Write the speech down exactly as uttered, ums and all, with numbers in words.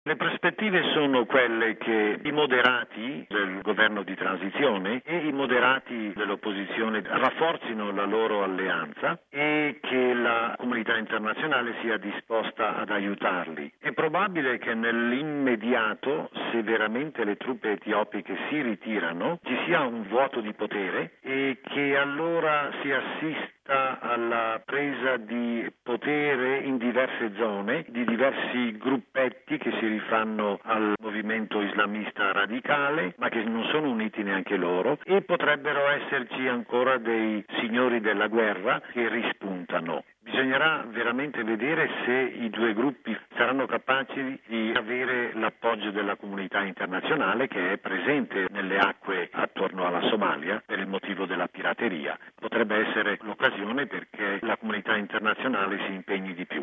Le prospettive sono quelle che i moderati del governo di transizione e i moderati dell'opposizione rafforzino la loro alleanza e che la comunità internazionale sia disposta ad aiutarli. È probabile che nell'immediato, se veramente le truppe etiopiche si ritirano, ci sia un vuoto di potere e che allora si assista alla presa di potere in diverse zone, di diversi gruppetti che si rifanno al movimento islamista radicale, ma che non sono uniti neanche loro, e potrebbero esserci ancora dei signori della guerra che rispuntano. Bisognerà veramente vedere se i due gruppi saranno capaci di avere l'appoggio della comunità internazionale, che è presente nelle acque attorno alla Somalia per il motivo della pirateria. Potrebbe essere l'occasione perché la comunità internazionale si impegni di più.